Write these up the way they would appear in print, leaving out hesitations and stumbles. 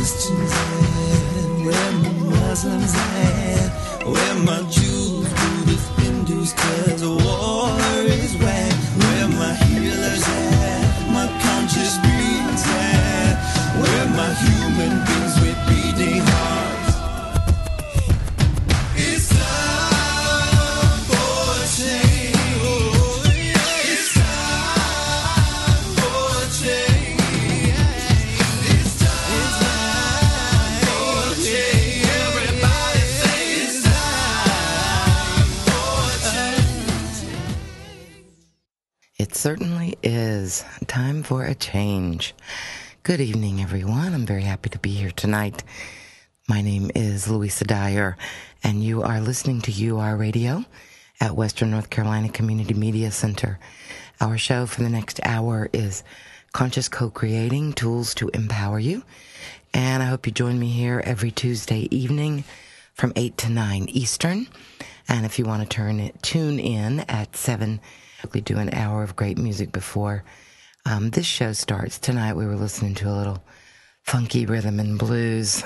Christians at? Where my Muslims at? Where my Jews, Buddhists, Hindus, 'cause war is whack. Where my healers at? My conscious beings at? Where my human beings with beating hearts? It's time for change. It's time for change. It's time for change. Everybody say it's time for change. It certainly is time for a change. Good evening, everyone. I'm very happy to be here tonight. My name is Louisa Dyer, and you are listening to UR Radio at Western North Carolina Community Media Center. Our show for the next hour is Conscious Co-Creating, Tools to Empower You. And I hope you join me here every Tuesday evening from 8 to 9 Eastern. And if you want to tune in at 7, we do an hour of great music before this show starts. Tonight we were listening to a little funky rhythm and blues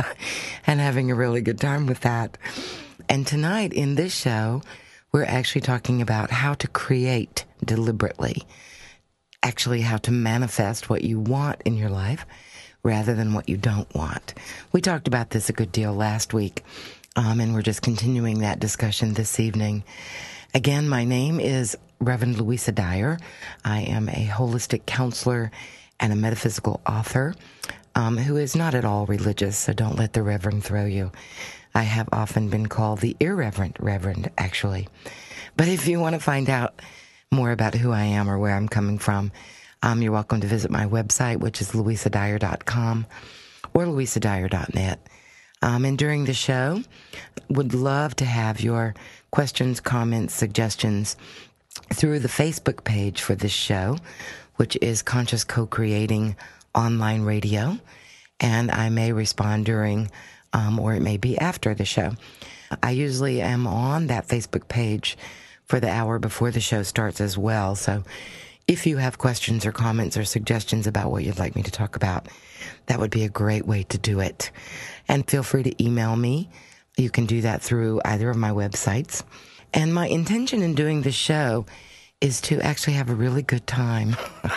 and having a really good time with that. And tonight in this show, we're actually talking about how to create deliberately, actually how to manifest what you want in your life rather than what you don't want. We talked about this a good deal last week, and we're just continuing that discussion this evening. Again, my name is Reverend Louisa Dyer. I am a holistic counselor and a metaphysical author who is not at all religious, so don't let the Reverend throw you. I have often been called the irreverent Reverend, actually. But if you want to find out more about who I am or where I'm coming from, you're welcome to visit my website, which is louisadyer.com or louisadyer.net. And during the show, would love to have your questions, comments, suggestions through the Facebook page for this show, which is Conscious Co-Creating Online Radio. And I may respond during, or it may be after the show. I usually am on that Facebook page for the hour before the show starts as well. So if you have questions or comments or suggestions about what you'd like me to talk about, that would be a great way to do it. And feel free to email me. You can do that through either of my websites. And my intention in doing this show is to actually have a really good time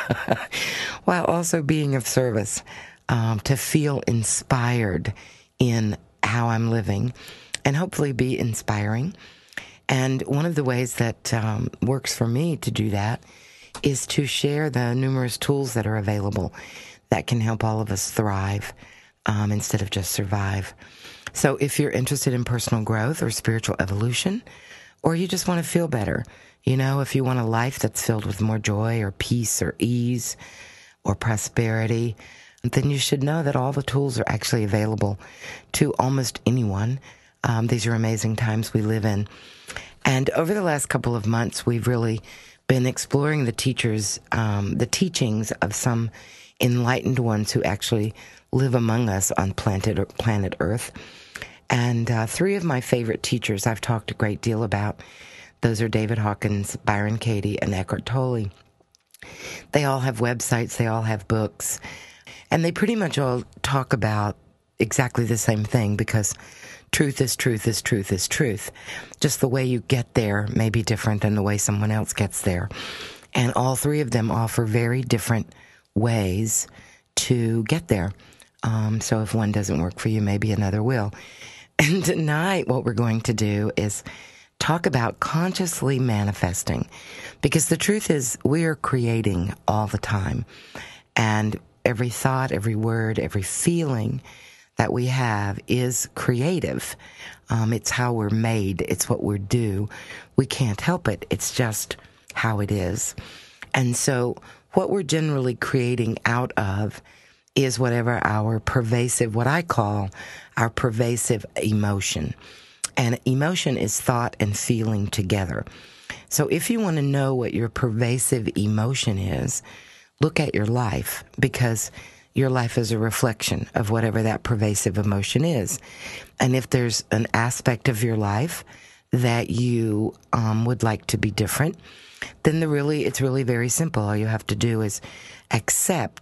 while also being of service, to feel inspired in how I'm living and hopefully be inspiring. And one of the ways that works for me to do that is to share the numerous tools that are available that can help all of us thrive instead of just survive. So if you're interested in personal growth or spiritual evolution, or you just want to feel better, you know, if you want a life that's filled with more joy or peace or ease or prosperity, then you should know that all the tools are actually available to almost anyone. These are amazing times we live in. And over the last couple of months, we've really been exploring the teachings of some enlightened ones who actually live among us on planet Earth. And 3 of my favorite teachers I've talked a great deal about. Those are David Hawkins, Byron Katie, and Eckhart Tolle. They all have websites, they all have books, and they pretty much all talk about exactly the same thing, because truth is truth is truth is truth. Just the way you get there may be different than the way someone else gets there. And all 3 of them offer very different ways to get there. So if one doesn't work for you, maybe another will. And tonight, what we're going to do is talk about consciously manifesting, because the truth is we are creating all the time. And every thought, every word, every feeling that we have is creative. It's how we're made. It's what we do. We can't help it. It's just how it is. And so what we're generally creating out of is whatever what I call our pervasive emotion. And emotion is thought and feeling together. So if you want to know what your pervasive emotion is, look at your life, because your life is a reflection of whatever that pervasive emotion is. And if there's an aspect of your life that you would like to be different, then it's really very simple. All you have to do is accept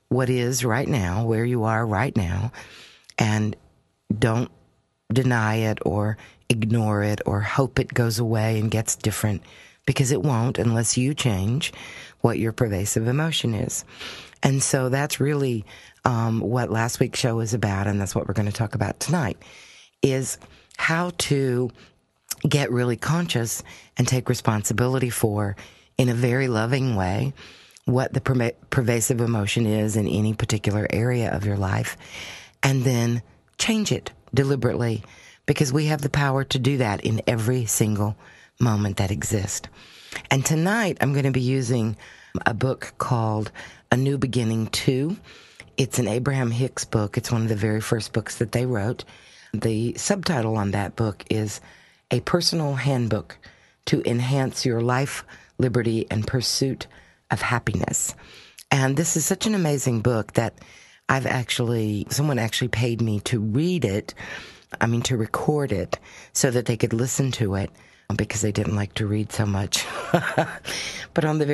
what is right now, where you are right now, and don't deny it or ignore it or hope it goes away and gets different, because it won't unless you change what your pervasive emotion is. And so that's really what last week's show is about, and that's what we're going to talk about tonight, is how to get really conscious and take responsibility for, in a very loving way, what the pervasive emotion is in any particular area of your life, and then change it deliberately, because we have the power to do that in every single moment that exists. And tonight I'm going to be using a book called A New Beginning 2. It's an Abraham Hicks book. It's one of the very first books that they wrote. The subtitle on that book is A Personal Handbook to Enhance Your Life, Liberty, and Pursuit of Happiness. And this is such an amazing book that someone actually paid me to read it, to record it, so that they could listen to it, because they didn't like to read so much. But on the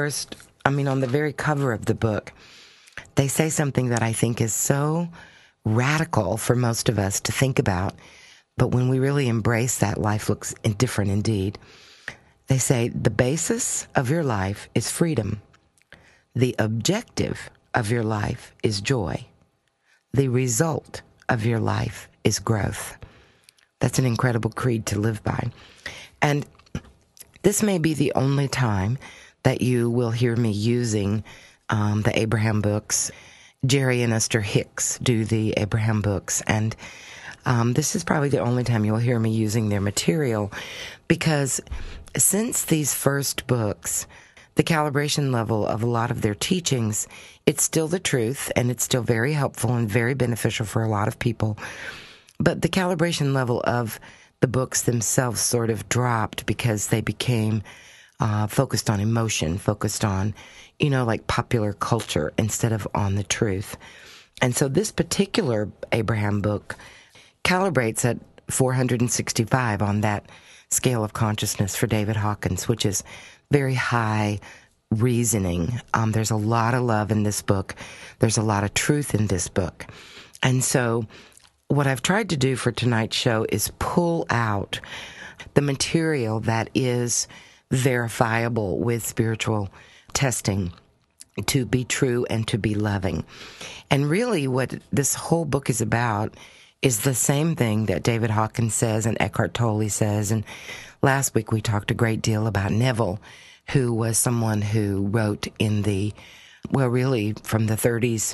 very cover of the book, they say something that I think is so radical for most of us to think about. But when we really embrace that, life looks different indeed. They say, the basis of your life is freedom. The objective of your life is joy. The result of your life is growth. That's an incredible creed to live by. And this may be the only time that you will hear me using the Abraham books. Jerry and Esther Hicks do the Abraham books, and this is probably the only time you'll hear me using their material, because since these first books, the calibration level of a lot of their teachings, it's still the truth, and it's still very helpful and very beneficial for a lot of people. But the calibration level of the books themselves sort of dropped because they became focused on emotion, focused on, like popular culture instead of on the truth. And so this particular Abraham book calibrates at 465 on that scale of consciousness for David Hawkins, which is very high reasoning. There's a lot of love in this book. There's a lot of truth in this book. And so what I've tried to do for tonight's show is pull out the material that is verifiable with spiritual testing to be true and to be loving. And really what this whole book is about is the same thing that David Hawkins says and Eckhart Tolle says. And last week we talked a great deal about Neville, who was someone who wrote in really from the 30s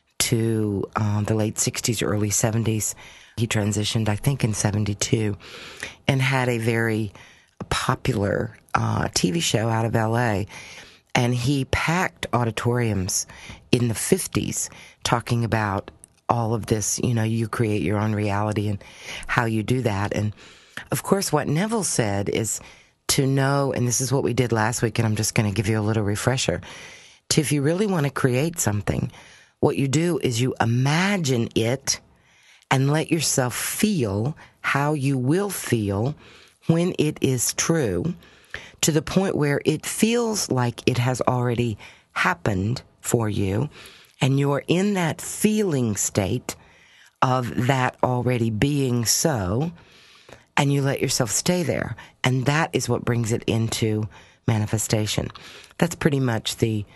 to the late 60s, early 70s. He transitioned, I think, in 72, and had a very popular TV show out of L.A., and he packed auditoriums in the 50s talking about all of this, you create your own reality and how you do that. And, of course, what Neville said is to know, and this is what we did last week, and I'm just going to give you a little refresher, if you really want to create something, what you do is you imagine it and let yourself feel how you will feel when it is true, to the point where it feels like it has already happened for you, and you're in that feeling state of that already being so, and you let yourself stay there. And that is what brings it into manifestation. That's pretty much the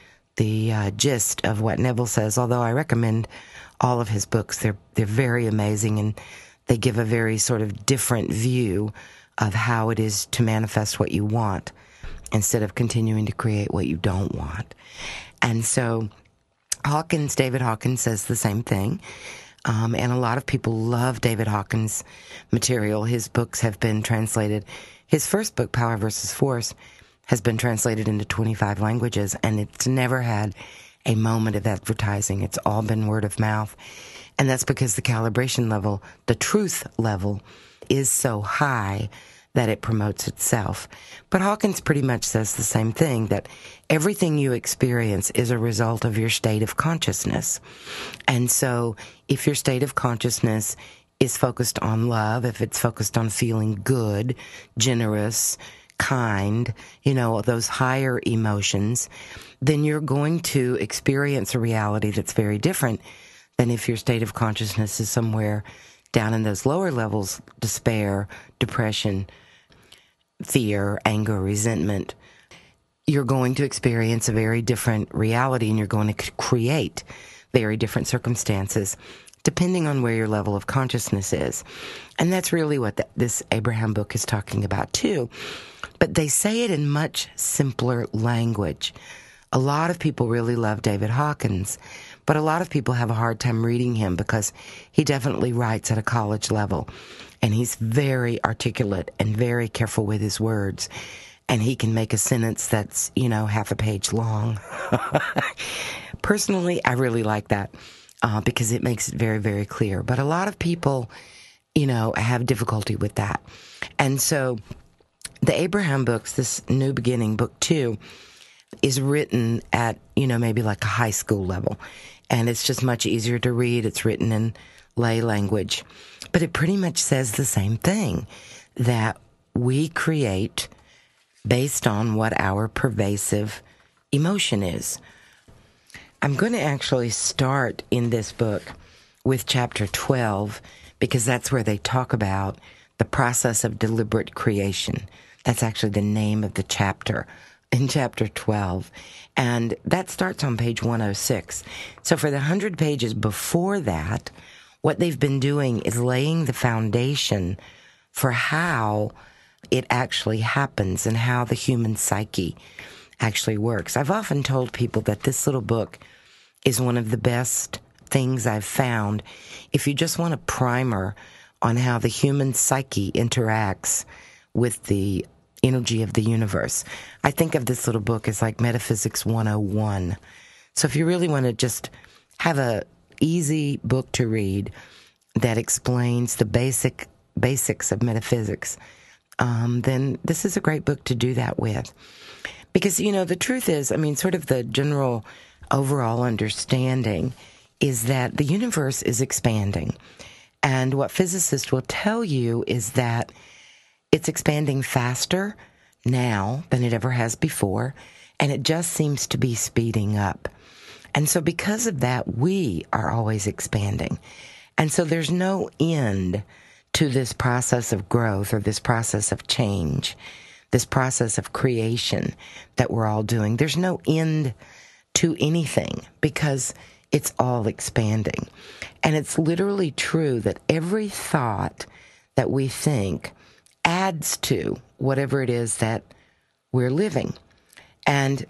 gist of what Neville says, although I recommend all of his books. They're very amazing, and they give a very sort of different view of how it is to manifest what you want instead of continuing to create what you don't want. And so David Hawkins says the same thing. And a lot of people love David Hawkins' material. His books have been translated. His first book, Power versus Force, has been translated into 25 languages, and it's never had a moment of advertising. It's all been word of mouth. And that's because the calibration level, the truth level, is so high that it promotes itself. But Hawkins pretty much says the same thing, that everything you experience is a result of your state of consciousness. And so if your state of consciousness is focused on love, if it's focused on feeling good, generous, kind, those higher emotions, then you're going to experience a reality that's very different than if your state of consciousness is somewhere down in those lower levels: despair, depression, fear, anger, resentment. You're going to experience a very different reality, and you're going to create very different circumstances depending on where your level of consciousness is. And that's really what this Abraham book is talking about too. But they say it in much simpler language. A lot of people really love David Hawkins, but a lot of people have a hard time reading him because he definitely writes at a college level. And he's very articulate and very careful with his words. And he can make a sentence that's, half a page long. Personally, I really like that because it makes it very, very clear. But a lot of people, have difficulty with that. And so the Abraham books, this New Beginning, book 2, is written at, maybe like a high school level. And it's just much easier to read. It's written in lay language. But it pretty much says the same thing, that we create based on what our pervasive emotion is. I'm going to actually start in this book with chapter 12, because that's where they talk about the process of deliberate creation. That's actually the name of the chapter in chapter 12. And that starts on page 106. So for the 100 pages before that, what they've been doing is laying the foundation for how it actually happens and how the human psyche actually works. I've often told people that this little book is one of the best things I've found if you just want a primer on how the human psyche interacts with the energy of the universe. I think of this little book as like Metaphysics 101. So if you really want to just have a easy book to read that explains the basics of metaphysics, then this is a great book to do that with. Because, the truth is, sort of the general overall understanding is that the universe is expanding. And what physicists will tell you is that it's expanding faster now than it ever has before, and it just seems to be speeding up. And so because of that, we are always expanding. And so there's no end to this process of growth or this process of change, this process of creation that we're all doing. There's no end to anything because it's all expanding. And it's literally true that every thought that we think adds to whatever it is that we're living. And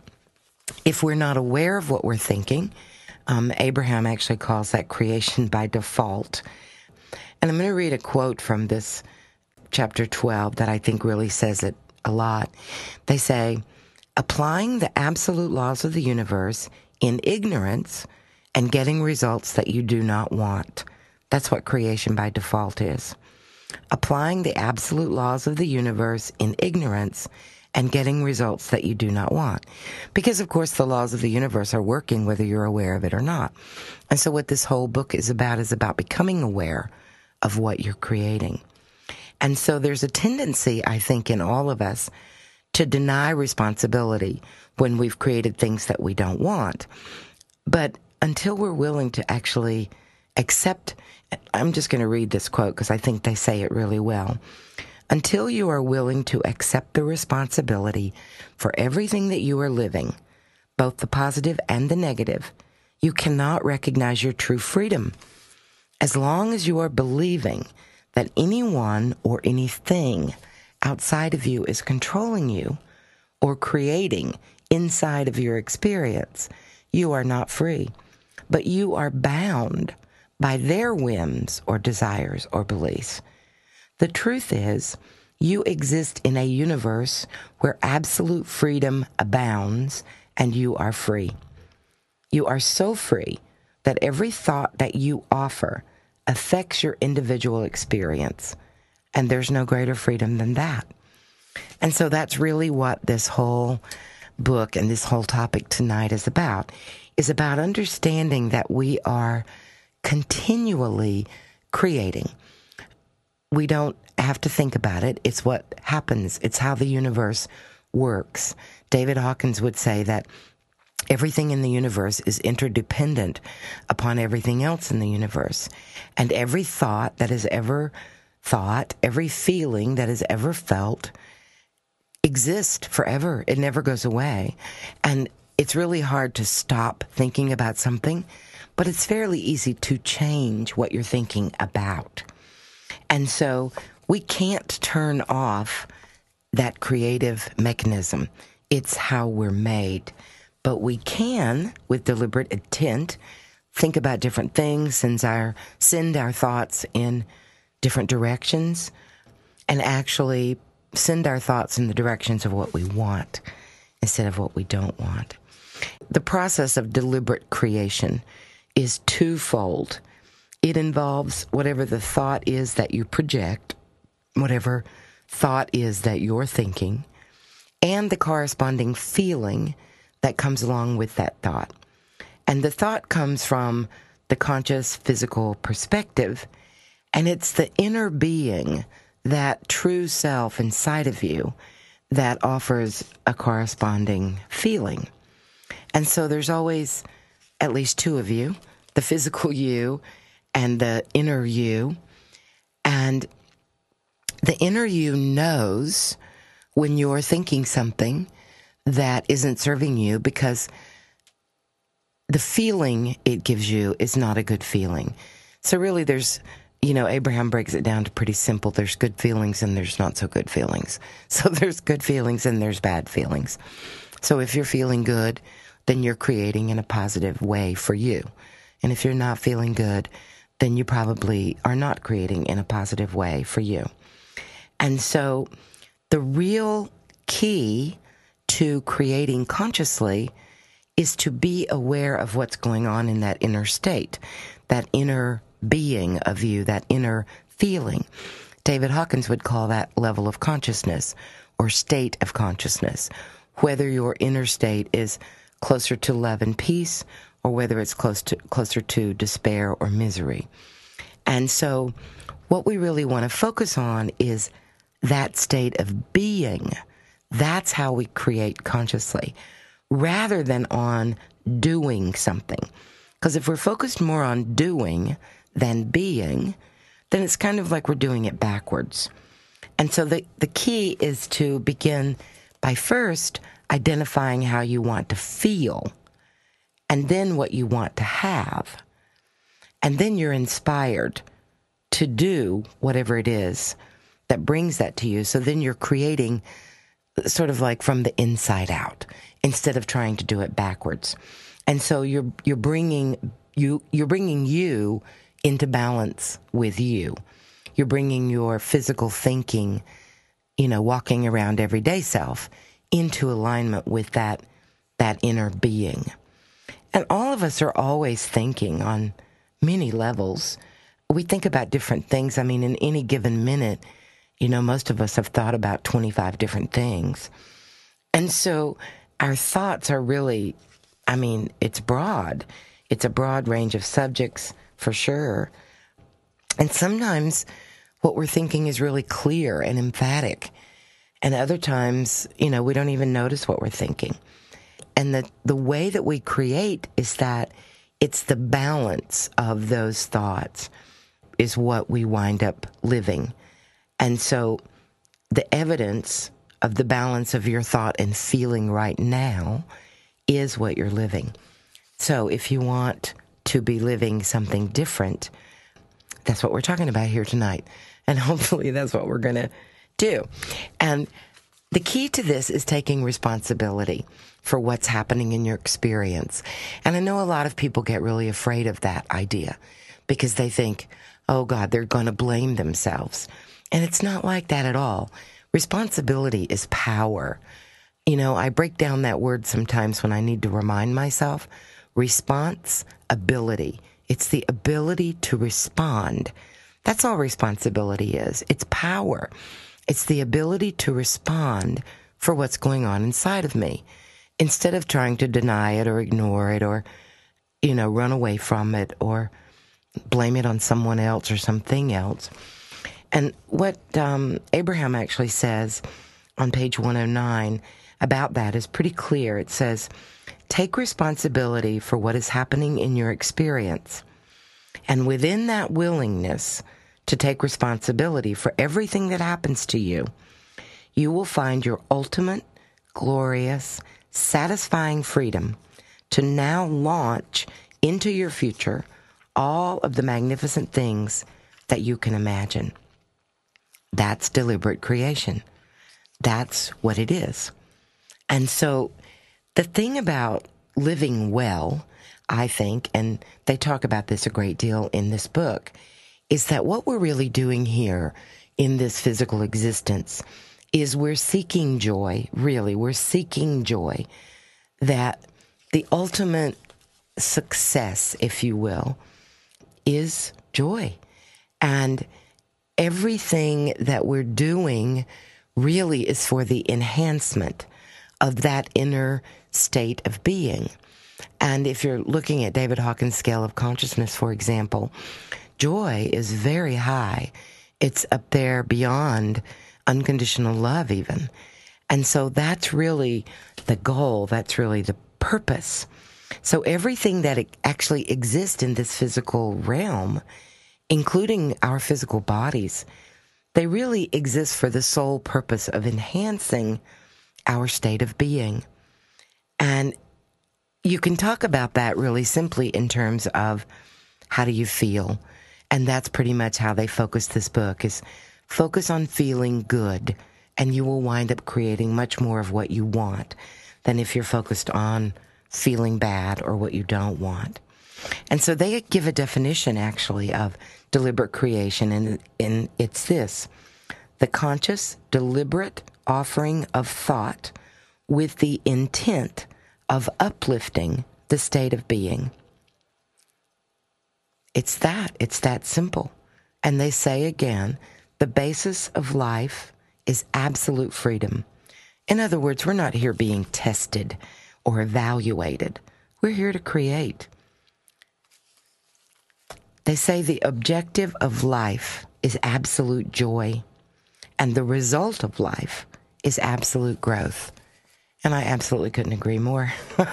if we're not aware of what we're thinking, Abraham actually calls that creation by default. And I'm going to read a quote from this chapter 12 that I think really says it a lot. They say, applying the absolute laws of the universe in ignorance and getting results that you do not want. That's what creation by default is. Applying the absolute laws of the universe in ignorance and getting results that you do not want. Because, of course, the laws of the universe are working whether you're aware of it or not. And so what this whole book is about becoming aware of what you're creating. And so there's a tendency, I think, in all of us to deny responsibility when we've created things that we don't want. But until we're willing to actually accept, I'm just going to read this quote because I think they say it really well. Until you are willing to accept the responsibility for everything that you are living, both the positive and the negative, you cannot recognize your true freedom. As long as you are believing that anyone or anything outside of you is controlling you or creating inside of your experience, you are not free, but you are bound by their whims or desires or beliefs. The truth is, you exist in a universe where absolute freedom abounds and you are free. You are so free that every thought that you offer affects your individual experience, and there's no greater freedom than that. And so that's really what this whole book and this whole topic tonight is about understanding that we are continually creating. We don't have to think about it. It's what happens. It's how the universe works. David Hawkins would say that everything in the universe is interdependent upon everything else in the universe. And every thought that is ever thought, every feeling that is ever felt exists forever. It never goes away. And it's really hard to stop thinking about something, but it's fairly easy to change what you're thinking about. And so we can't turn off that creative mechanism. It's how we're made. But we can, with deliberate intent, think about different things, send our thoughts in different directions, and actually send our thoughts in the directions of what we want instead of what we don't want. The process of deliberate creation is twofold. It involves whatever the thought is that you project, whatever thought is that you're thinking, and the corresponding feeling that comes along with that thought. And the thought comes from the conscious physical perspective, and it's the inner being, that true self inside of you, that offers a corresponding feeling. And so there's always at least two of you, the physical you and the inner you. And the inner you knows when you're thinking something that isn't serving you, because the feeling it gives you is not a good feeling. So really there's, Abraham breaks it down to pretty simple. There's good feelings and there's not so good feelings. So there's good feelings and there's bad feelings. So if you're feeling good, then you're creating in a positive way for you. And if you're not feeling good, then you probably are not creating in a positive way for you. And so the real key to creating consciously is to be aware of what's going on in that inner state, that inner being of you, that inner feeling. David Hawkins would call that level of consciousness or state of consciousness, whether your inner state is closer to love and peace or whether it's closer to despair or misery. And so what we really want to focus on is that state of being. That's how we create consciously, rather than on doing something. Because if we're focused more on doing than being, then it's kind of like we're doing it backwards. And so the key is to begin by first identifying how you want to feel, and then what you want to have. And then you're inspired to do whatever it is that brings that to you. So then you're creating sort of like from the inside out, instead of trying to do it backwards. And so you're bringing you into balance with you. You're bringing your physical thinking, walking around everyday self, into alignment with that inner being. And all of us are always thinking on many levels. We think about different things. I mean, in any given minute, most of us have thought about 25 different things. And so our thoughts are really, it's broad. It's a broad range of subjects for sure. And sometimes what we're thinking is really clear and emphatic. And other times, we don't even notice what we're thinking. And the way that we create is that it's the balance of those thoughts is what we wind up living. And so the evidence of the balance of your thought and feeling right now is what you're living. So if you want to be living something different, that's what we're talking about here tonight. And hopefully that's what we're going to do. And the key to this is taking responsibility for what's happening in your experience. And I know a lot of people get really afraid of that idea because they think, oh God, they're going to blame themselves. And it's not like that at all. Responsibility is power. I break down that word sometimes when I need to remind myself. Responsibility. It's the ability to respond. That's all responsibility is. It's power. It's the ability to respond for what's going on inside of me, instead of trying to deny it or ignore it or, run away from it or blame it on someone else or something else. And what Abraham actually says on page 109 about that is pretty clear. It says, take responsibility for what is happening in your experience. And within that willingness to take responsibility for everything that happens to you, you will find your ultimate, glorious, satisfying freedom to now launch into your future all of the magnificent things that you can imagine. That's deliberate creation. That's what it is. And so the thing about living well, I think, and they talk about this a great deal in this book, is that what we're really doing here in this physical existence is we're seeking joy, really. We're seeking joy. That the ultimate success, if you will, is joy. And everything that we're doing really is for the enhancement of that inner state of being. And if you're looking at David Hawkins' scale of consciousness, for example, joy is very high. It's up there beyond unconditional love even. And so that's really the goal. That's really the purpose. So everything that actually exists in this physical realm, including our physical bodies, they really exist for the sole purpose of enhancing our state of being. And you can talk about that really simply in terms of how do you feel? And that's pretty much how they focus this book, is focus on feeling good, and you will wind up creating much more of what you want than if you're focused on feeling bad or what you don't want. And so they give a definition, actually, of deliberate creation, and it's this: the conscious, deliberate offering of thought with the intent of uplifting the state of being. It's that simple. And they say again, the basis of life is absolute freedom. In other words, we're not here being tested or evaluated. We're here to create. They say the objective of life is absolute joy, and the result of life is absolute growth. And I absolutely couldn't agree more.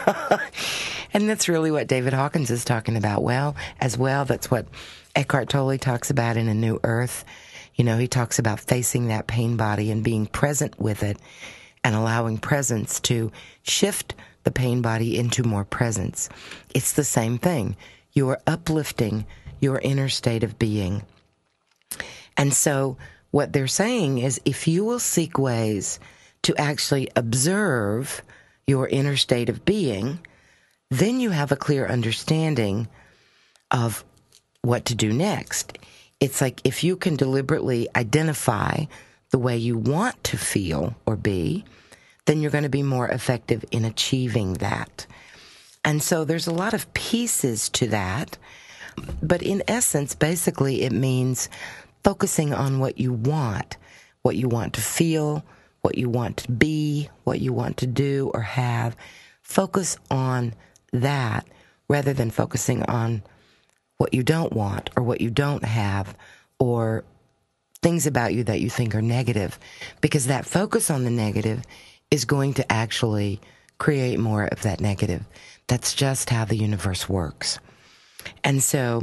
And that's really what David Hawkins is talking about. Well, as well, that's what Eckhart Tolle talks about in A New Earth. You know, he talks about facing that pain body and being present with it and allowing presence to shift the pain body into more presence. It's the same thing. You are uplifting your inner state of being. And so what they're saying is, if you will seek ways to actually observe your inner state of being, then you have a clear understanding of what to do next. It's like if you can deliberately identify the way you want to feel or be, then you're going to be more effective in achieving that. And so there's a lot of pieces to that, but in essence, basically it means focusing on what you want to feel, what you want to be, what you want to do or have. Focus on that rather than focusing on what you don't want or what you don't have or things about you that you think are negative, because that focus on the negative is going to actually create more of that negative. That's just how the universe works. And so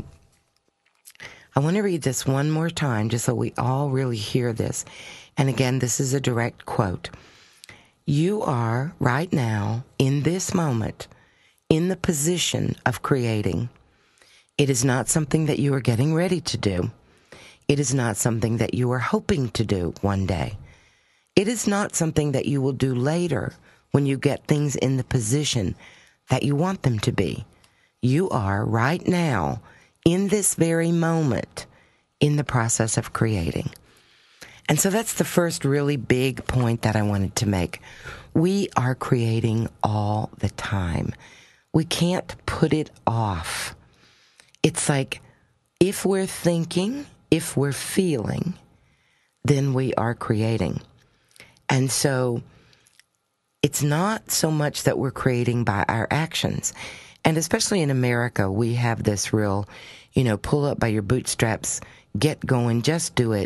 I want to read this one more time just so we all really hear this. And again, this is a direct quote. You are right now, in this moment, in the position of creating. It is not something that you are getting ready to do. It is not something that you are hoping to do one day. It is not something that you will do later when you get things in the position that you want them to be. You are right now, in this very moment, in the process of creating. And so that's the first really big point that I wanted to make. We are creating all the time. We can't put it off. It's like if we're thinking, if we're feeling, then we are creating. And so it's not so much that we're creating by our actions. And especially in America, we have this real, pull up by your bootstraps, get going, just do it.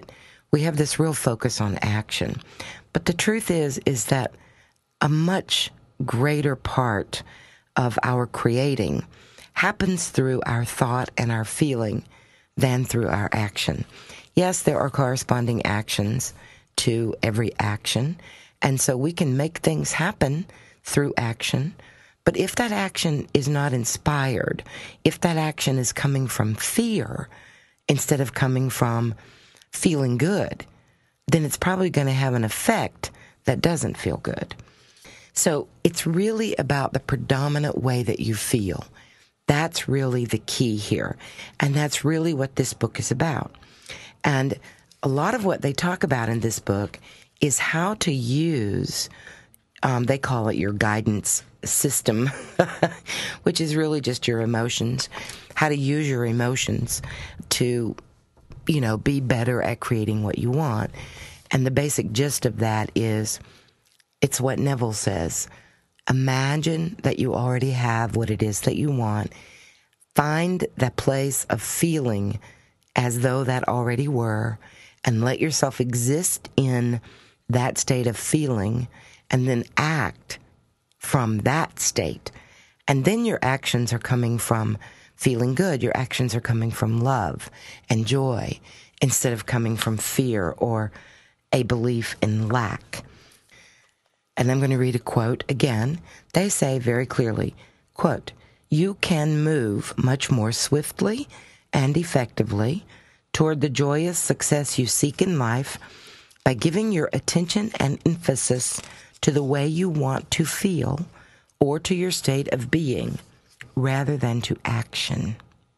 we have this real focus on action. But the truth is that a much greater part of our creating happens through our thought and our feeling than through our action. Yes, there are corresponding actions to every action, and so we can make things happen through action. But if that action is not inspired, if that action is coming from fear instead of coming from feeling good, then it's probably going to have an effect that doesn't feel good. So it's really about the predominant way that you feel. That's really the key here. And that's really what this book is about. And a lot of what they talk about in this book is how to use, they call it your guidance system, which is really just your emotions, how to use your emotions to, be better at creating what you want. And the basic gist of that is, it's what Neville says. Imagine that you already have what it is that you want. Find that place of feeling as though that already were, and let yourself exist in that state of feeling, and then act from that state. And then your actions are coming from feeling good. Your actions are coming from love and joy instead of coming from fear or a belief in lack. And I'm going to read a quote again. They say very clearly, quote, "You can move much more swiftly and effectively toward the joyous success you seek in life by giving your attention and emphasis to the way you want to feel or to your state of being rather than to action.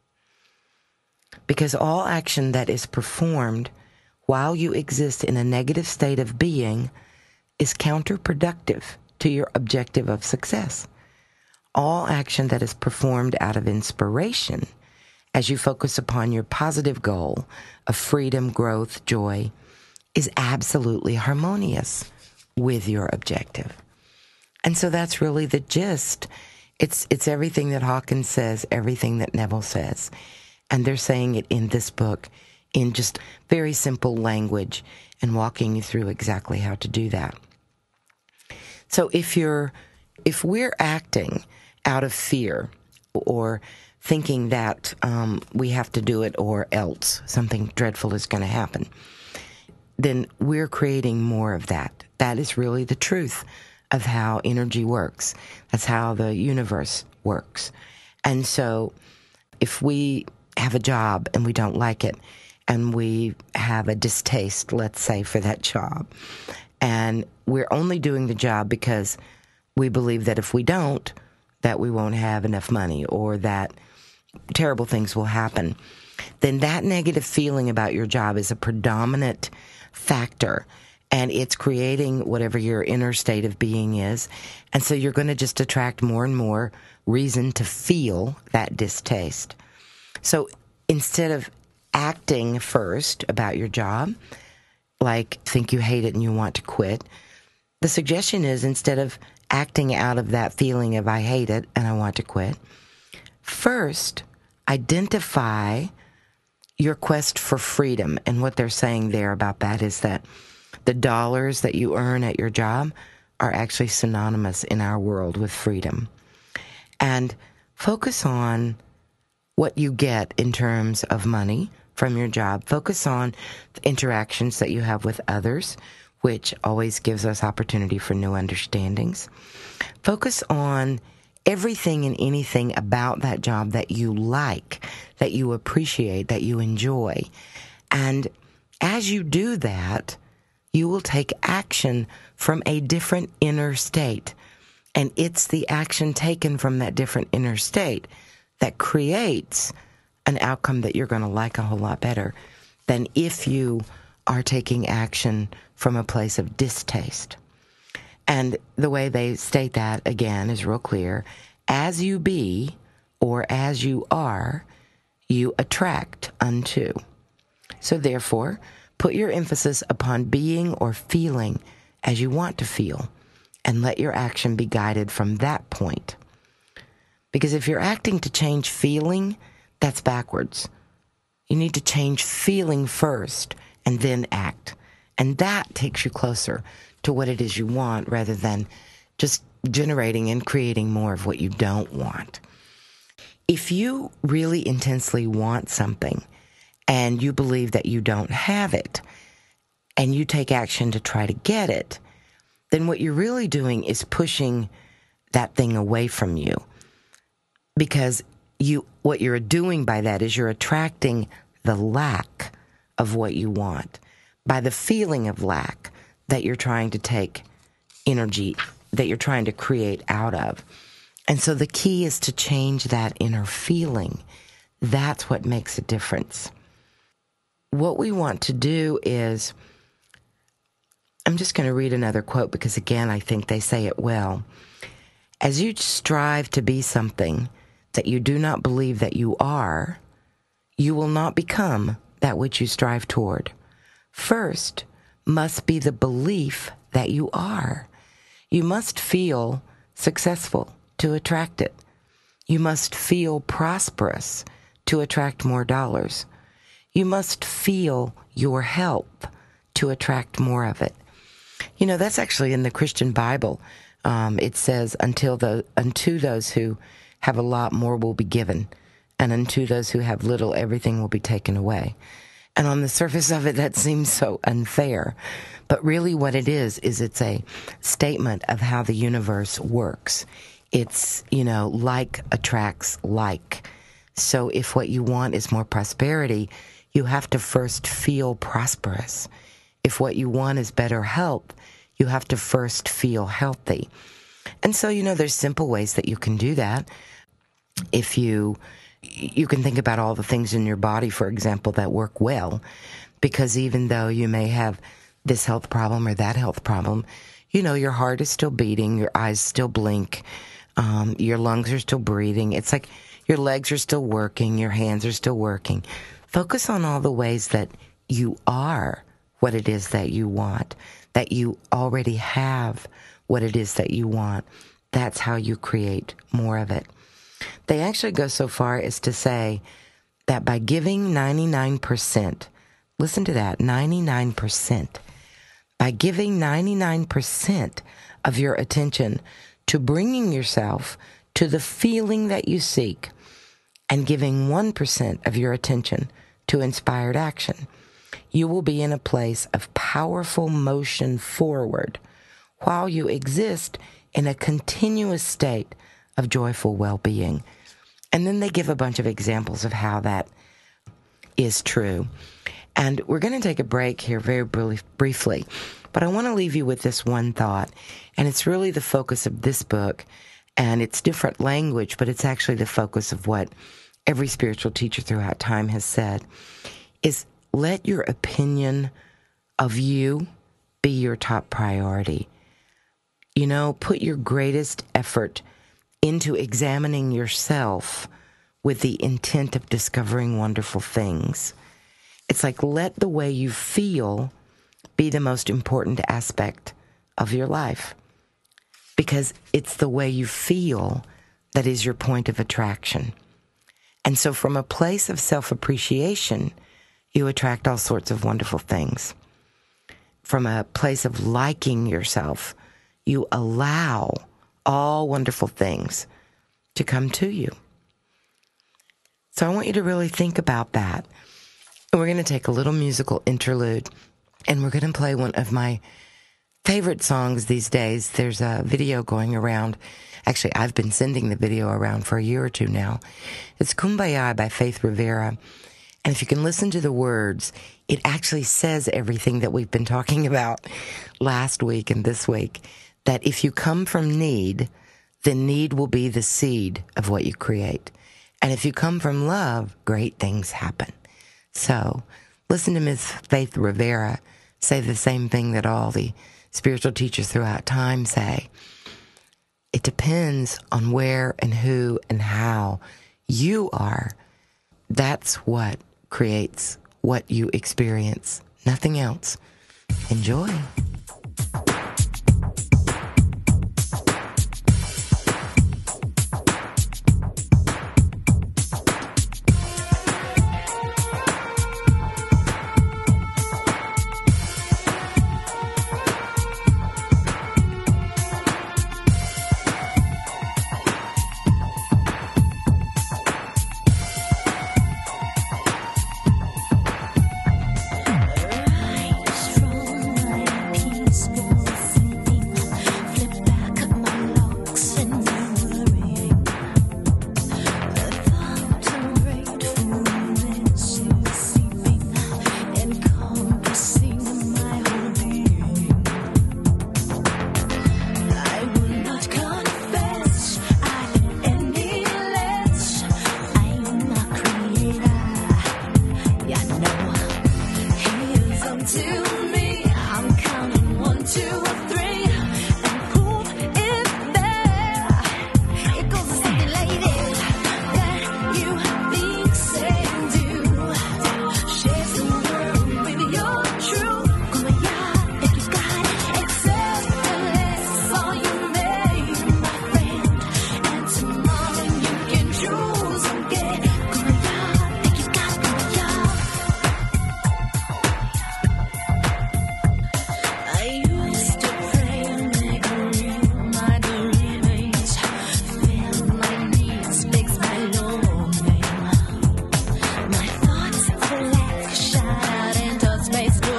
Because all action that is performed while you exist in a negative state of being is counterproductive to your objective of success. All action that is performed out of inspiration, as you focus upon your positive goal of freedom, growth, joy, is absolutely harmonious with your objective." And so that's really the gist. It's everything that Hawkins says, everything that Neville says. And they're saying it in this book in just very simple language and walking you through exactly how to do that. So if we're acting out of fear or thinking that we have to do it or else something dreadful is going to happen, then we're creating more of that. That is really the truth of how energy works. That's how the universe works. And so if we have a job and we don't like it, and we have a distaste, let's say, for that job, and we're only doing the job because we believe that if we don't, that we won't have enough money or that terrible things will happen, then that negative feeling about your job is a predominant factor, and it's creating whatever your inner state of being is. And so you're going to just attract more and more reason to feel that distaste. So instead of acting first about your job, like think you hate it and you want to quit, the suggestion is, instead of acting out of that feeling of I hate it and I want to quit, first identify your quest for freedom. And what they're saying there about that is that the dollars that you earn at your job are actually synonymous in our world with freedom. And focus on what you get in terms of money from your job. Focus on the interactions that you have with others, which always gives us opportunity for new understandings. Focus on everything and anything about that job that you like, that you appreciate, that you enjoy. And as you do that, you will take action from a different inner state. And it's the action taken from that different inner state that creates an outcome that you're going to like a whole lot better than if you are taking action from a place of distaste. And the way they state that, again, is real clear. As you be, or as you are, you attract unto. So therefore, put your emphasis upon being or feeling as you want to feel, and let your action be guided from that point. Because if you're acting to change feeling, that's backwards. You need to change feeling first and then act. And that takes you closer to what it is you want rather than just generating and creating more of what you don't want. If you really intensely want something and you believe that you don't have it and you take action to try to get it, then what you're really doing is pushing that thing away from you. Because what you're doing by that is you're attracting the lack of what you want by the feeling of lack that you're trying to take energy, that you're trying to create out of. And so the key is to change that inner feeling. That's what makes a difference. What we want to do is, I'm just going to read another quote because, again, I think they say it well. As you strive to be something that you do not believe that you are, you will not become that which you strive toward. First must be the belief that you are. You must feel successful to attract it. You must feel prosperous to attract more dollars. You must feel your help to attract more of it. You know, that's actually in the Christian Bible. It says, unto those who have a lot, more will be given, and unto those who have little, everything will be taken away. And on the surface of it, that seems so unfair. But really what it is it's a statement of how the universe works. It's, like attracts like. So if what you want is more prosperity, you have to first feel prosperous. If what you want is better health, you have to first feel healthy. And so, there's simple ways that you can do that. If you can think about all the things in your body, for example, that work well, because even though you may have this health problem or that health problem, your heart is still beating, your eyes still blink, your lungs are still breathing. It's like your legs are still working, your hands are still working. Focus on all the ways that you are what it is that you want, that you already have what it is that you want. That's how you create more of it. They actually go so far as to say that by giving 99%, listen to that, 99%, by giving 99% of your attention to bringing yourself to the feeling that you seek and giving 1% of your attention to inspired action, you will be in a place of powerful motion forward while you exist in a continuous state of joyful well-being. And then they give a bunch of examples of how that is true. And we're going to take a break here very briefly, but I want to leave you with this one thought, and it's really the focus of this book, and it's different language, but it's actually the focus of what every spiritual teacher throughout time has said, is let your opinion of you be your top priority. Put your greatest effort into examining yourself with the intent of discovering wonderful things. It's like, let the way you feel be the most important aspect of your life, because it's the way you feel that is your point of attraction. And so from a place of self-appreciation, you attract all sorts of wonderful things. From a place of liking yourself, you allow all wonderful things to come to you. So I want you to really think about that. And we're going to take a little musical interlude, and we're going to play one of my favorite songs these days. There's a video going around. Actually, I've been sending the video around for a year or two now. It's Kumbaya by Faith Rivera. And if you can listen to the words, it actually says everything that we've been talking about last week and this week. That if you come from need, then need will be the seed of what you create. And if you come from love, great things happen. So listen to Ms. Faith Rivera say the same thing that all the spiritual teachers throughout time say. It depends on where and who and how you are. That's what creates what you experience. Nothing else. Enjoy.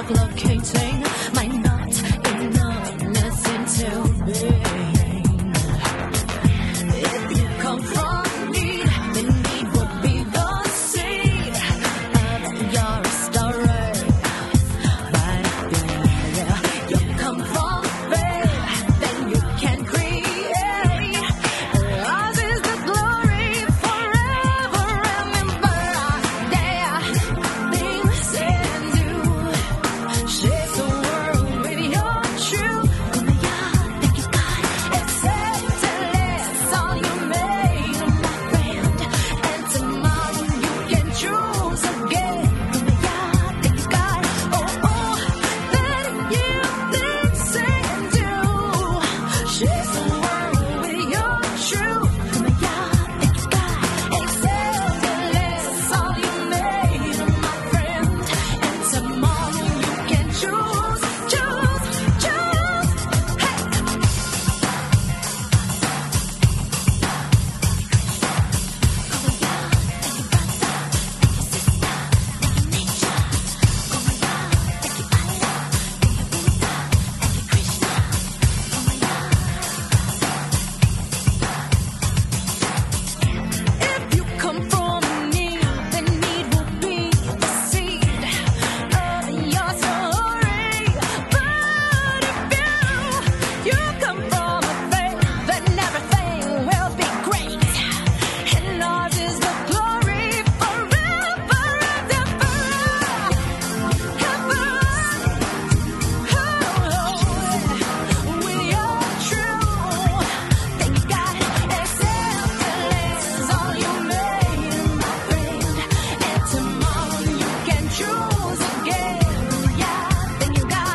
suffocating, might not enough listen to me. If you come from need, the need will be the seed of your story. Right there, you come from faith, then you can create. Ours is the glory forever. Remember, there things said and do. Shake the world with your truth. Kumbaya, thank you God. Accept and it's all you made, my friend. And tomorrow you can choose again. Kumbaya, thank you God. That you think, say and do. Shake the world with your truth. Kumbaya, thank you God. Accept and it's all you made, my friend. And tomorrow you can choose. If you come from a need, the need will be the seed of your story. But if you come from a faith, then everything will be great. And ours is the glory forever and ever. With your truth, thank God, accept and it's all you made, my friend. And tomorrow you can choose again. Yeah, thank you God.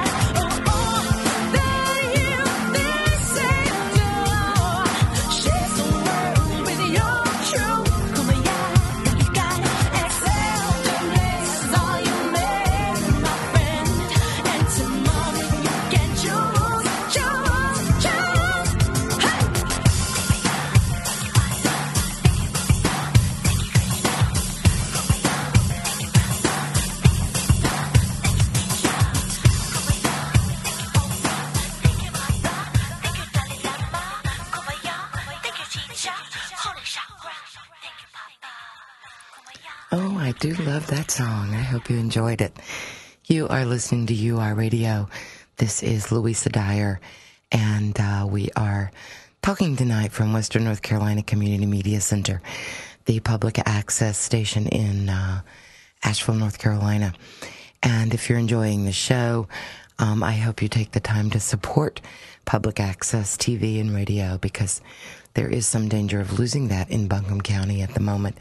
That you think, say and do. Share the world with your truth. Kumbaya, thank you God. Accept and it's all you made, my friend. And tomorrow you can choose. Oh, I do love that song. I hope you enjoyed it. You are listening to UR Radio. This is Louisa Dyer, and we are talking tonight from Western North Carolina Community Media Center, the public access station in Asheville, North Carolina. And if you're enjoying the show, I hope you take the time to support public access TV and radio, because there is some danger of losing that in Buncombe County at the moment.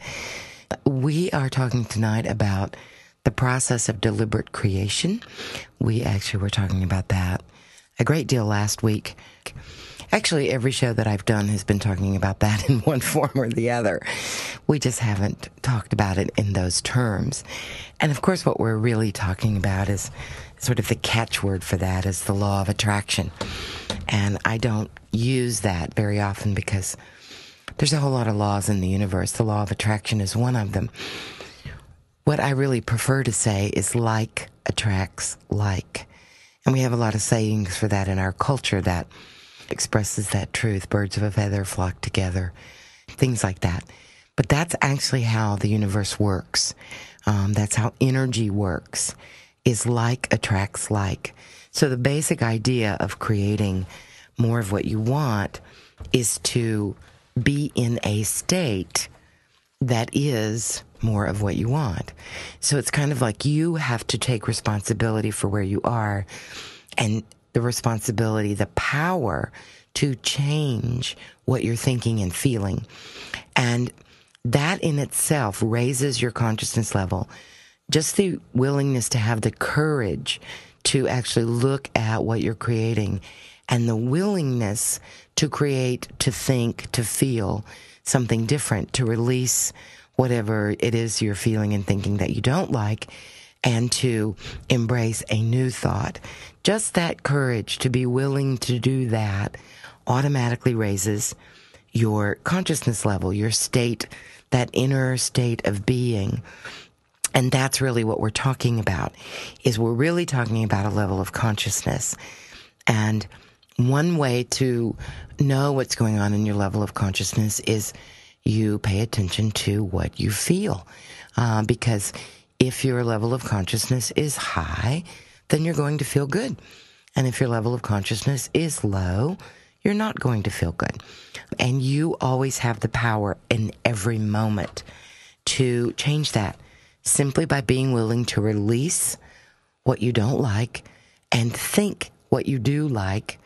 We are talking tonight about the process of deliberate creation. We actually were talking about that a great deal last week. Actually, every show that I've done has been talking about that in one form or the other. We just haven't talked about it in those terms. And of course, what we're really talking about is sort of the catchword for that is the law of attraction. And I don't use that very often because there's a whole lot of laws in the universe. The law of attraction is one of them. What I really prefer to say is like attracts like. And we have a lot of sayings for that in our culture that expresses that truth. Birds of a feather flock together. Things like that. But that's actually how the universe works. That's how energy works, is like attracts like. So the basic idea of creating more of what you want is to be in a state that is more of what you want. So it's kind of like you have to take responsibility for where you are, and the responsibility, the power to change what you're thinking and feeling. And that in itself raises your consciousness level. Just the willingness to have the courage to actually look at what you're creating, and the willingness to create, to think, to feel something different, to release whatever it is you're feeling and thinking that you don't like, and to embrace a new thought. Just that courage to be willing to do that automatically raises your consciousness level, your state, that inner state of being. And that's really what we're talking about, is we're really talking about a level of consciousness. And one way to know what's going on in your level of consciousness is you pay attention to what you feel. Because if your level of consciousness is high, then you're going to feel good. And if your level of consciousness is low, you're not going to feel good. And you always have the power in every moment to change that, simply by being willing to release what you don't like and think what you do like,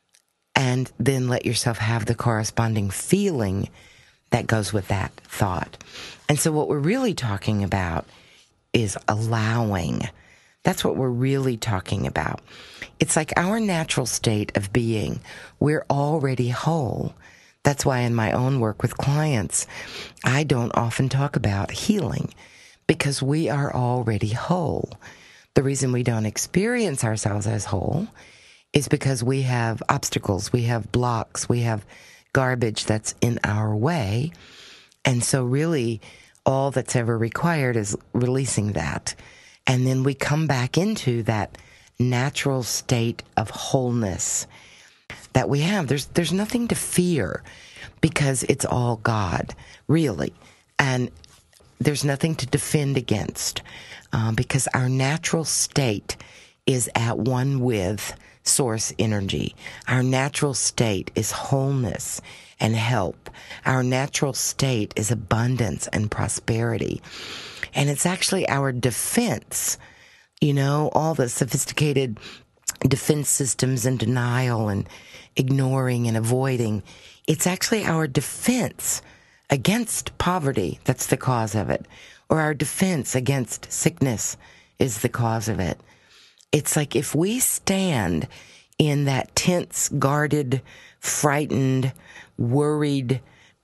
and then let yourself have the corresponding feeling that goes with that thought. And so what we're really talking about is allowing. That's what we're really talking about. It's like our natural state of being. We're already whole. That's why in my own work with clients, I don't often talk about healing, because we are already whole. The reason we don't experience ourselves as whole is because we have obstacles, we have blocks, we have garbage that's in our way. And so really, all that's ever required is releasing that. And then we come back into that natural state of wholeness that we have. There's nothing to fear, because it's all God, really. And there's nothing to defend against, because our natural state is at one with source energy. Our natural state is wholeness and help. Our natural state is abundance and prosperity. And it's actually our defense. You know, all the sophisticated defense systems and denial and ignoring and avoiding, it's actually our defense against poverty that's the cause of it, or our defense against sickness is the cause of it. It's like if we stand in that tense, guarded, frightened, worried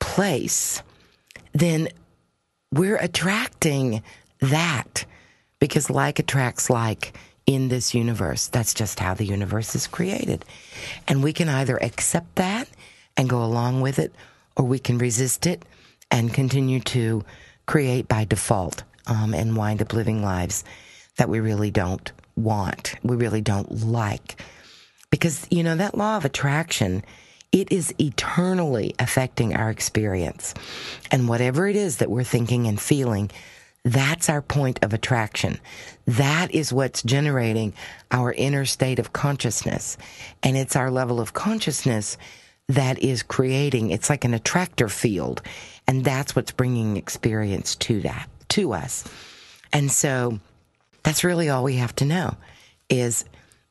place, then we're attracting that, because like attracts like in this universe. That's just how the universe is created. And we can either accept that and go along with it, or we can resist it and continue to create by default, and wind up living lives that we really don't want, we really don't like. Because, you know, that law of attraction, it is eternally affecting our experience. And whatever it is that we're thinking and feeling, that's our point of attraction. That is what's generating our inner state of consciousness. And it's our level of consciousness that is creating, it's like an attractor field. And that's what's bringing experience to us. And so that's really all we have to know is,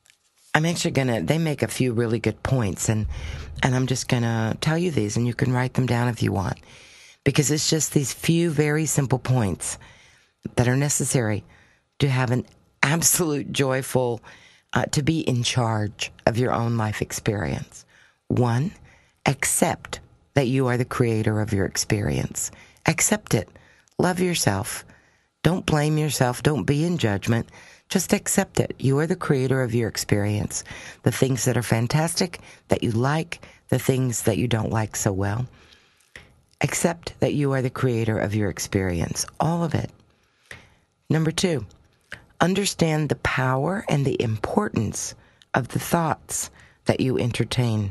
I'm actually they make a few really good points, and I'm just going to tell you these, and you can write them down if you want, because it's just these few very simple points that are necessary to have an absolute joyful, to be in charge of your own life experience. 1, accept that you are the creator of your experience. Accept it. Love yourself. Don't blame yourself. Don't be in judgment. Just accept it. You are the creator of your experience. The things that are fantastic, that you like, the things that you don't like so well. Accept that you are the creator of your experience. All of it. Number 2, understand the power and the importance of the thoughts that you entertain.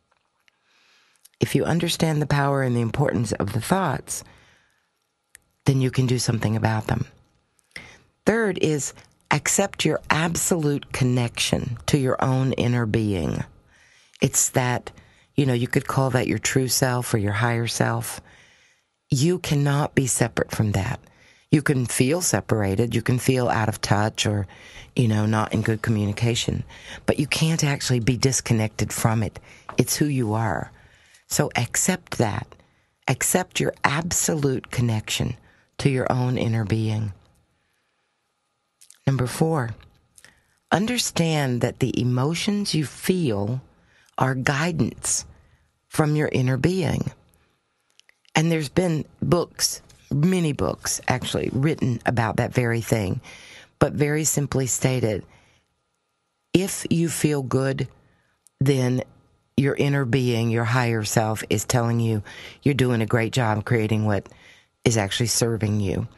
If you understand the power and the importance of the thoughts, then you can do something about them. 3rd is accept your absolute connection to your own inner being. It's that, you could call that your true self or your higher self. You cannot be separate from that. You can feel separated. You can feel out of touch or, not in good communication. But you can't actually be disconnected from it. It's who you are. So accept that. Accept your absolute connection to your own inner being. Number 4, understand that the emotions you feel are guidance from your inner being. And there's been books, many books actually, written about that very thing. But very simply stated, if you feel good, then your inner being, your higher self, is telling you you're doing a great job creating what is actually serving you.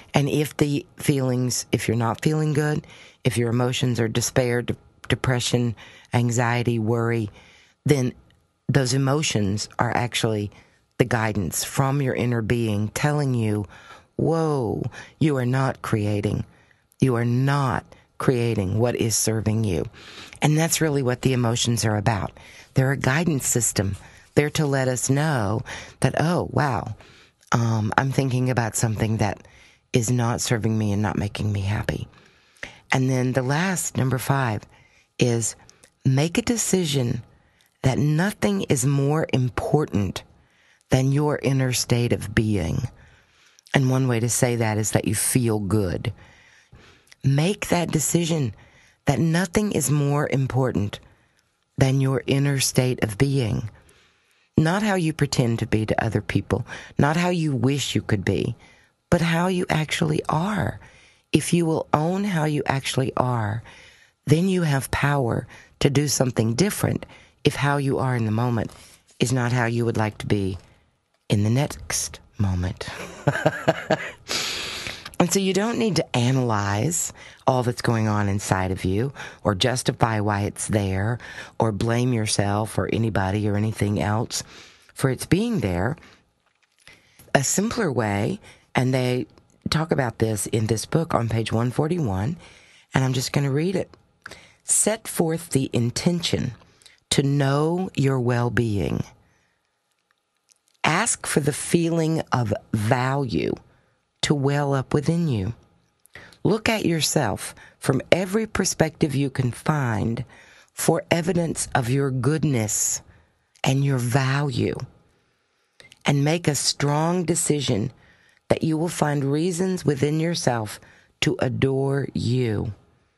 And if you're not feeling good, if your emotions are despair, depression, anxiety, worry, then those emotions are actually the guidance from your inner being telling you, whoa, you are not creating. You are not creating what is serving you. And that's really what the emotions are about. They're a guidance system. They're to let us know that, oh, wow, I'm thinking about something that is not serving me and not making me happy. And then the last, number 5, is make a decision that nothing is more important than your inner state of being. And one way to say that is that you feel good. Make that decision that nothing is more important than your inner state of being. Not how you pretend to be to other people, not how you wish you could be, but how you actually are. If you will own how you actually are, then you have power to do something different if how you are in the moment is not how you would like to be in the next moment. And so you don't need to analyze all that's going on inside of you or justify why it's there or blame yourself or anybody or anything else for its being there. A simpler way, and they talk about this in this book on page 141, and I'm just going to read it. Set forth the intention to know your well-being. Ask for the feeling of value to well up within you. Look at yourself from every perspective you can find for evidence of your goodness and your value, and make a strong decision that you will find reasons within yourself to adore you.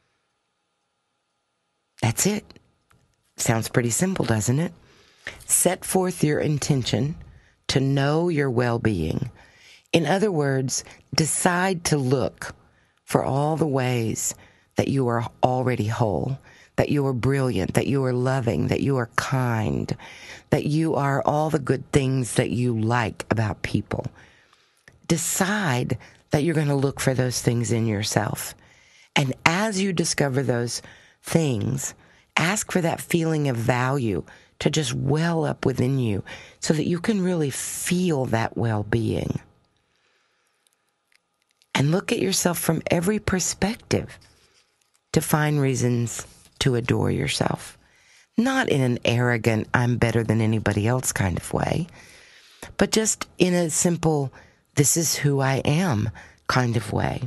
That's it. Sounds pretty simple, doesn't it? Set forth your intention to know your well-being. In other words, decide to look for all the ways that you are already whole, that you are brilliant, that you are loving, that you are kind, that you are all the good things that you like about people. Decide that you're going to look for those things in yourself. And as you discover those things, ask for that feeling of value to just well up within you so that you can really feel that well-being. And look at yourself from every perspective to find reasons to adore yourself. Not in an arrogant, I'm better than anybody else kind of way, but just in a simple, this is who I am kind of way.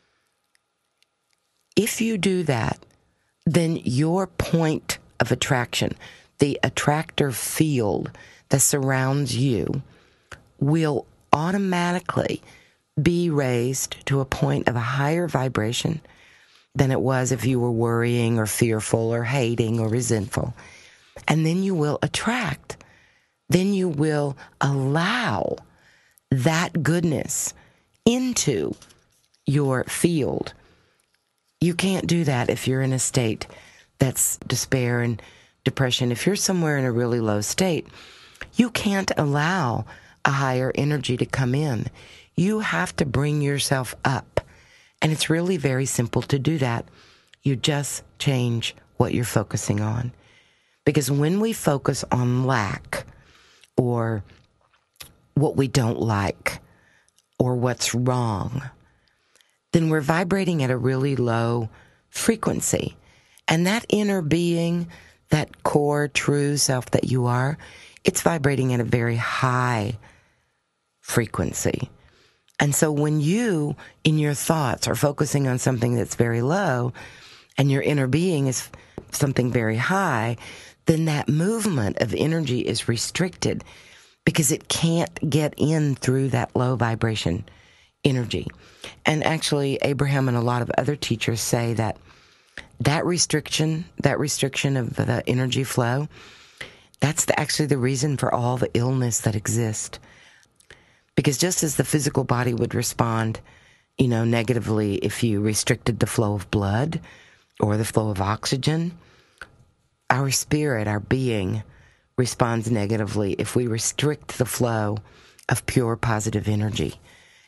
If you do that, then your point of attraction, the attractor field that surrounds you, will automatically be raised to a point of a higher vibration than it was if you were worrying or fearful or hating or resentful. And then you will attract. Then you will allow that goodness into your field. You can't do that if you're in a state that's despair and depression. If you're somewhere in a really low state, you can't allow a higher energy to come in. You have to bring yourself up. And it's really very simple to do that. You just change what you're focusing on. Because when we focus on lack or what we don't like or what's wrong, then we're vibrating at a really low frequency. And that inner being, that core true self that you are, it's vibrating at a very high frequency. And so when you, in your thoughts, are focusing on something that's very low and your inner being is something very high, then that movement of energy is restricted because it can't get in through that low vibration energy. And actually, Abraham and a lot of other teachers say that that restriction of the energy flow, that's actually the reason for all the illness that exists. Because just as the physical body would respond, negatively if you restricted the flow of blood or the flow of oxygen, our spirit, our being, responds negatively if we restrict the flow of pure positive energy.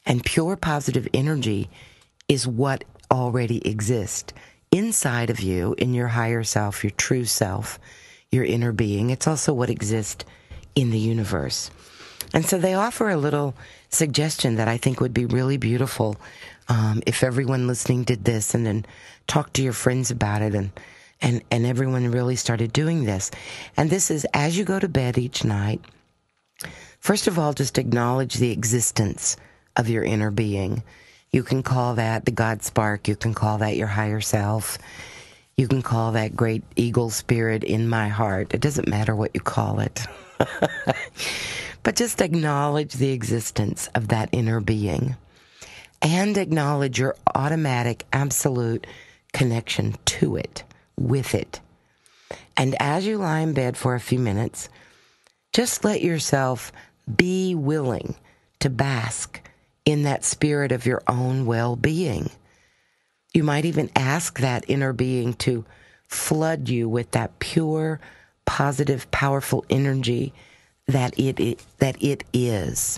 And pure positive energy is what already exists inside of you, in your higher self, your true self, your inner being. It's also what exists in the universe. And so they offer a little suggestion that I think would be really beautiful if everyone listening did this and then talked to your friends about it and everyone really started doing this. And this is, as you go to bed each night, first of all, just acknowledge the existence of your inner being. You can call that the God spark. You can call that your higher self. You can call that great eagle spirit in my heart. It doesn't matter what you call it. But just acknowledge the existence of that inner being and acknowledge your automatic, absolute connection to it, with it. And as you lie in bed for a few minutes, just let yourself be willing to bask in that spirit of your own well-being. You might even ask that inner being to flood you with that pure, positive, powerful energy that it is.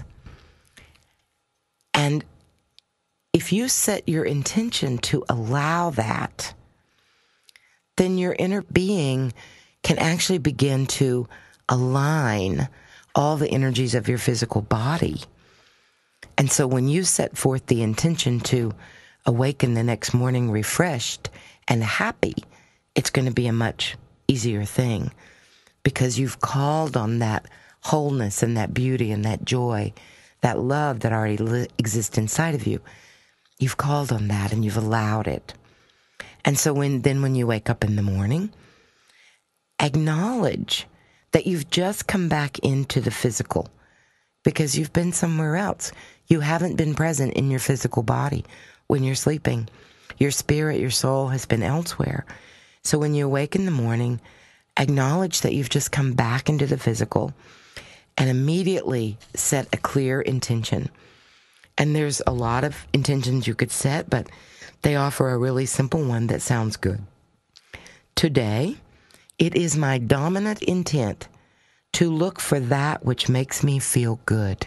And if you set your intention to allow that, then your inner being can actually begin to align all the energies of your physical body. And so when you set forth the intention to awaken the next morning refreshed and happy, it's going to be a much easier thing because you've called on that wholeness and that beauty and that joy, that love that already exists inside of you. You've called on that and you've allowed it. And so when you wake up in the morning, acknowledge that you've just come back into the physical because you've been somewhere else. You haven't been present in your physical body when you're sleeping. Your spirit, your soul has been elsewhere. So when you awake in the morning, acknowledge that you've just come back into the physical and immediately set a clear intention. And there's a lot of intentions you could set, but they offer a really simple one that sounds good. Today, it is my dominant intent to look for that which makes me feel good.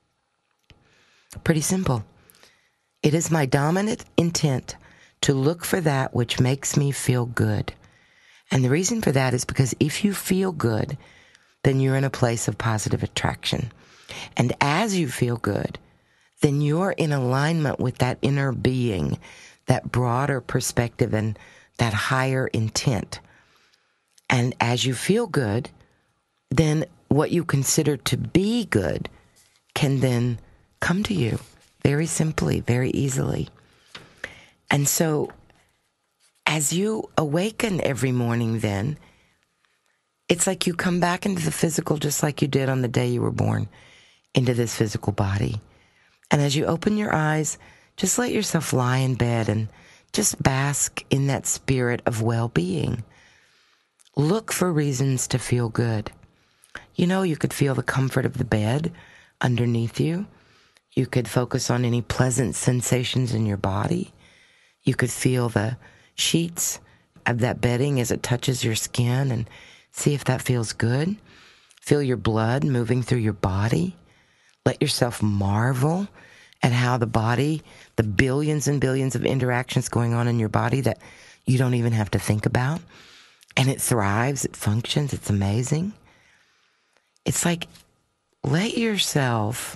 Pretty simple. It is my dominant intent to look for that which makes me feel good. And the reason for that is because if you feel good, then you're in a place of positive attraction. And as you feel good, then you're in alignment with that inner being, that broader perspective and that higher intent. And as you feel good, then what you consider to be good can then come to you very simply, very easily. And so as you awaken every morning then, it's like you come back into the physical just like you did on the day you were born into this physical body. And as you open your eyes, just let yourself lie in bed and just bask in that spirit of well-being. Look for reasons to feel good. You know, you could feel the comfort of the bed underneath you. You could focus on any pleasant sensations in your body. You could feel the sheets of that bedding as it touches your skin and see if that feels good. Feel your blood moving through your body. Let yourself marvel at how the body, the billions and billions of interactions going on in your body that you don't even have to think about. And it thrives, it functions, it's amazing. It's like, let yourself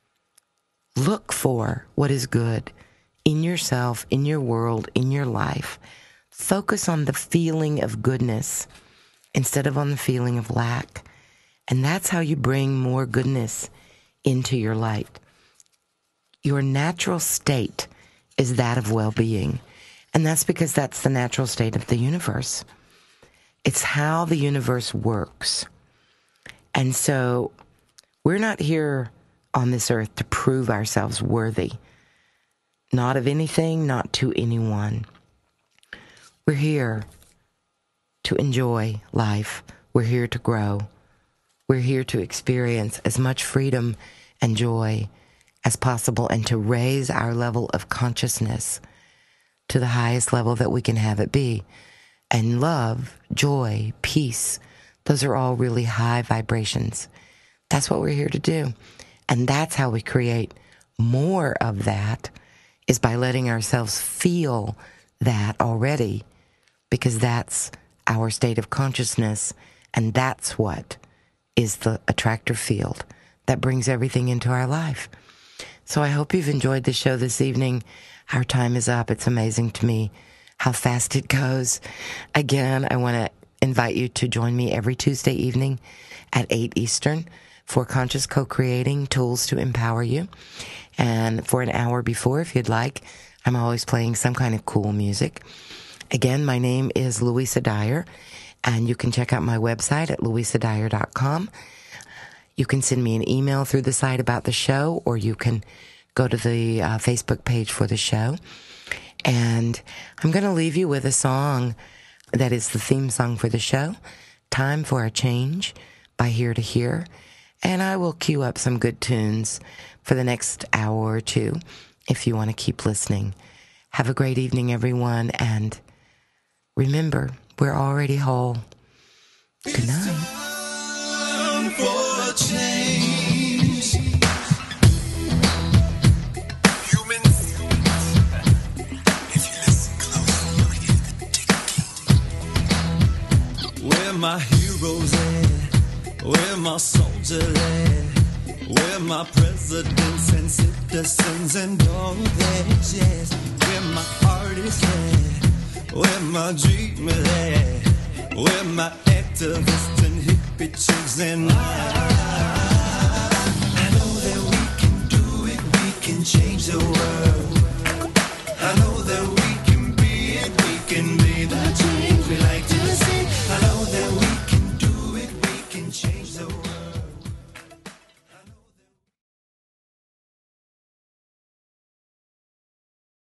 look for what is good in yourself, in your world, in your life. Focus on the feeling of goodness instead of on the feeling of lack. And that's how you bring more goodness into your life. Your natural state is that of well-being. And that's because that's the natural state of the universe. It's how the universe works. And so we're not here on this earth to prove ourselves worthy. Not of anything, not to anyone. We're here to enjoy life. We're here to grow. We're here to experience as much freedom and joy as possible and to raise our level of consciousness to the highest level that we can have it be. And love, joy, peace, those are all really high vibrations. That's what we're here to do. And that's how we create more of that is by letting ourselves feel that already, because that's our state of consciousness, and that's what is the attractor field that brings everything into our life. So I hope you've enjoyed the show this evening. Our time is up. It's amazing to me how fast it goes. Again, I want to invite you to join me every Tuesday evening at 8 Eastern for Conscious Co-Creating Tools to Empower You. And for an hour before, if you'd like, I'm always playing some kind of cool music. Again, my name is Louisa Dyer, and you can check out my website at louisadyer.com. You can send me an email through the site about the show, or you can go to the Facebook page for the show. And I'm going to leave you with a song that is the theme song for the show, Time for a Change by Here to Here. And I will queue up some good tunes for the next hour or two if you want to keep listening. Have a great evening, everyone, and remember, we're already whole. Good night. Time for a change. Humans, if you listen close, you'll hear the ticking. Where my heroes at? Where my soldiers at? Where my presidents and citizens and all that jazz? Where my artists at? Where my dreamers at? Where my activists and hippie chicks and I know that we can do it, we can change the world. I know that we can be it, we can be the change.